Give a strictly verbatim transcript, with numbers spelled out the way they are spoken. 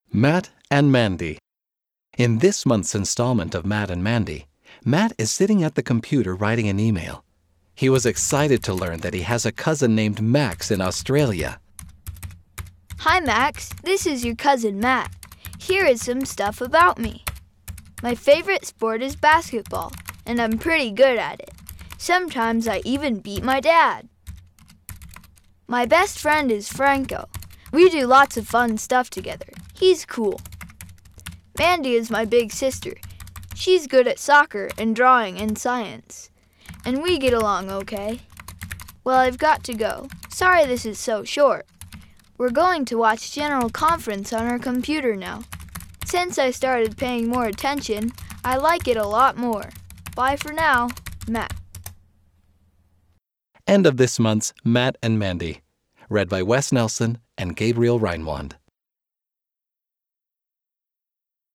Matt and Mandy. In this month's installment of Matt and Mandy, Matt is sitting at the computer writing an email. He was excited to learn that he has a cousin named Max in Australia. Hi, Max. This is your cousin Matt. Here is some stuff about me. My favorite sport is basketball, and I'm pretty good at it. Sometimes I even beat my dad. My best friend is Franco. We do lots of fun stuff together. He's cool. Mandy is my big sister. She's good at soccer and drawing and science. And we get along okay. Well, I've got to go. Sorry this is so short. We're going to watch General Conference on our computer now. Since I started paying more attention, I like it a lot more. Bye for now, Matt. End of this month's Matt and Mandy. Read by Wes Nelson and Gabriel Reinwand.